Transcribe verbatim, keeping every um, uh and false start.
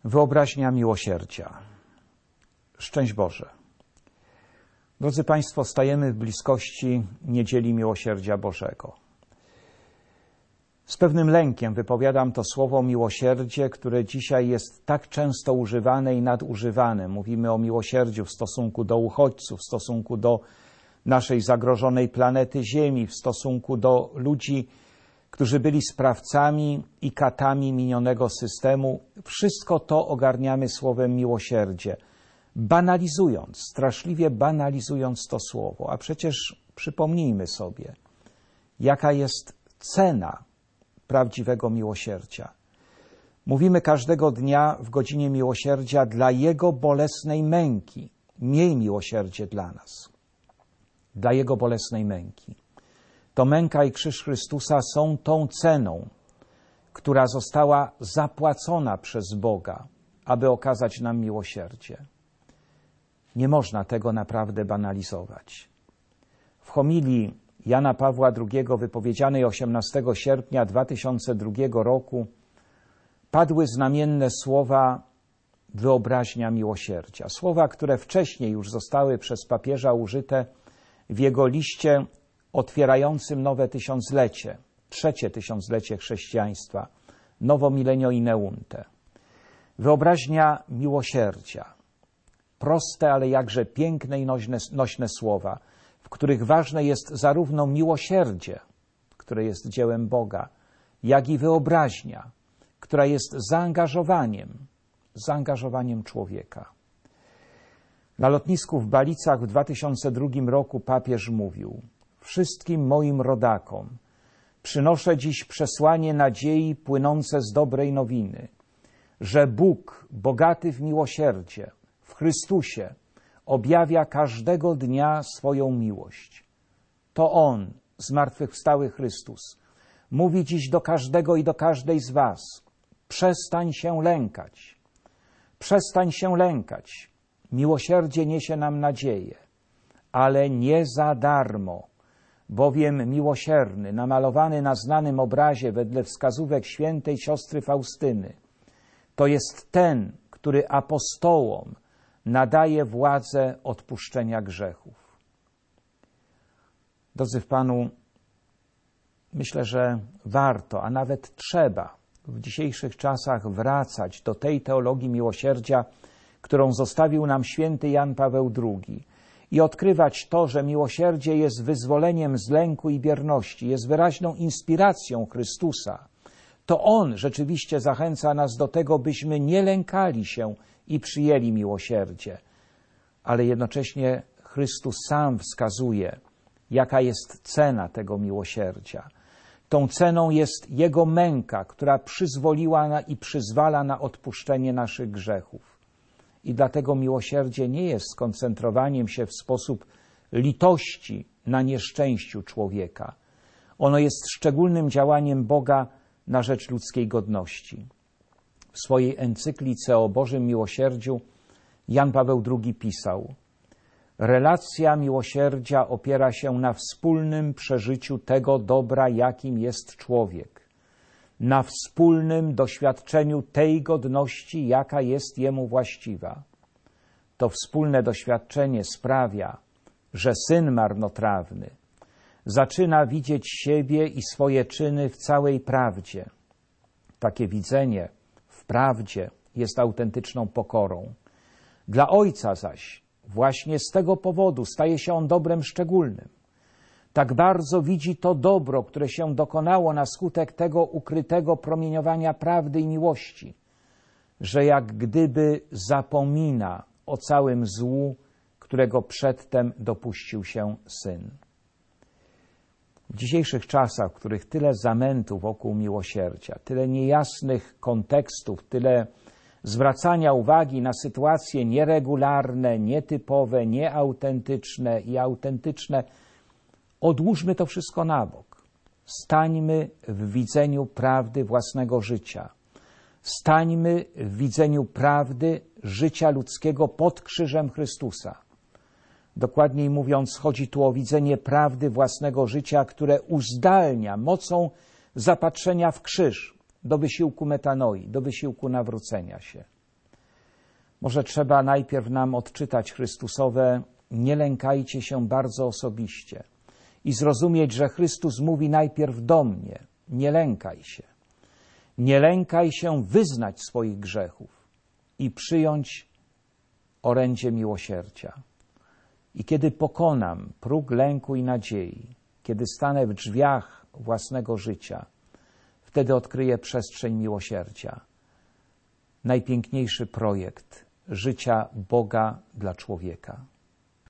Wyobraźnia miłosierdzia. Szczęść Boże. Drodzy Państwo, stajemy w bliskości Niedzieli Miłosierdzia Bożego. Z pewnym lękiem wypowiadam to słowo miłosierdzie, które dzisiaj jest tak często używane i nadużywane. Mówimy o miłosierdziu w stosunku do uchodźców, w stosunku do naszej zagrożonej planety Ziemi, w stosunku do ludzi, którzy byli sprawcami i katami minionego systemu. Wszystko to ogarniamy słowem miłosierdzie, banalizując, straszliwie banalizując to słowo. A przecież przypomnijmy sobie, jaka jest cena prawdziwego miłosierdzia. Mówimy każdego dnia w godzinie miłosierdzia dla Jego bolesnej męki. Miej miłosierdzie dla nas. Dla Jego bolesnej męki. To męka i krzyż Chrystusa są tą ceną, która została zapłacona przez Boga, aby okazać nam miłosierdzie. Nie można tego naprawdę banalizować. W homilii Jana Pawła drugiego wypowiedzianej osiemnastego sierpnia dwa tysiące drugiego roku padły znamienne słowa wyobraźnia miłosierdzia. Słowa, które wcześniej już zostały przez papieża użyte w jego liście otwierającym nowe tysiąclecie, trzecie tysiąclecie chrześcijaństwa, Novo Millennio Ineunte. Wyobraźnia miłosierdzia. Proste, ale jakże piękne i nośne, nośne słowa, w których ważne jest zarówno miłosierdzie, które jest dziełem Boga, jak i wyobraźnia, która jest zaangażowaniem, zaangażowaniem człowieka. Na lotnisku w Balicach w dwa tysiące drugim roku papież mówił: wszystkim moim rodakom przynoszę dziś przesłanie nadziei płynące z dobrej nowiny, że Bóg, bogaty w miłosierdzie, w Chrystusie, objawia każdego dnia swoją miłość. To On, zmartwychwstały Chrystus, mówi dziś do każdego i do każdej z was: przestań się lękać, przestań się lękać. Miłosierdzie niesie nam nadzieję, ale nie za darmo, bowiem miłosierny, namalowany na znanym obrazie wedle wskazówek świętej siostry Faustyny, to jest ten, który apostołom nadaje władzę odpuszczenia grzechów. Drodzy w Panu, myślę, że warto, a nawet trzeba w dzisiejszych czasach wracać do tej teologii miłosierdzia, którą zostawił nam święty Jan Paweł drugi, i odkrywać to, że miłosierdzie jest wyzwoleniem z lęku i bierności, jest wyraźną inspiracją Chrystusa. To On rzeczywiście zachęca nas do tego, byśmy nie lękali się i przyjęli miłosierdzie. Ale jednocześnie Chrystus sam wskazuje, jaka jest cena tego miłosierdzia. Tą ceną jest Jego męka, która przyzwoliła na i przyzwala na odpuszczenie naszych grzechów. I dlatego miłosierdzie nie jest skoncentrowaniem się w sposób litości na nieszczęściu człowieka. Ono jest szczególnym działaniem Boga na rzecz ludzkiej godności. W swojej encyklice o Bożym Miłosierdziu Jan Paweł drugi pisał: relacja miłosierdzia opiera się na wspólnym przeżyciu tego dobra, jakim jest człowiek, na wspólnym doświadczeniu tej godności, jaka jest jemu właściwa. To wspólne doświadczenie sprawia, że syn marnotrawny zaczyna widzieć siebie i swoje czyny w całej prawdzie. Takie widzenie w prawdzie jest autentyczną pokorą. Dla ojca zaś właśnie z tego powodu staje się on dobrem szczególnym. Tak bardzo widzi to dobro, które się dokonało na skutek tego ukrytego promieniowania prawdy i miłości, że jak gdyby zapomina o całym złu, którego przedtem dopuścił się Syn. W dzisiejszych czasach, w których tyle zamętu wokół miłosierdzia, tyle niejasnych kontekstów, tyle zwracania uwagi na sytuacje nieregularne, nietypowe, nieautentyczne i autentyczne, odłóżmy to wszystko na bok. Stańmy w widzeniu prawdy własnego życia. Stańmy w widzeniu prawdy życia ludzkiego pod krzyżem Chrystusa. Dokładniej mówiąc, chodzi tu o widzenie prawdy własnego życia, które uzdalnia mocą zapatrzenia w krzyż do wysiłku metanoi, do wysiłku nawrócenia się. Może trzeba najpierw nam odczytać Chrystusowe nie lękajcie się bardzo osobiście i zrozumieć, że Chrystus mówi najpierw do mnie, nie lękaj się. Nie lękaj się wyznać swoich grzechów i przyjąć orędzie miłosierdzia. I kiedy pokonam próg lęku i nadziei, kiedy stanę w drzwiach własnego życia, wtedy odkryję przestrzeń miłosierdzia. Najpiękniejszy projekt życia Boga dla człowieka.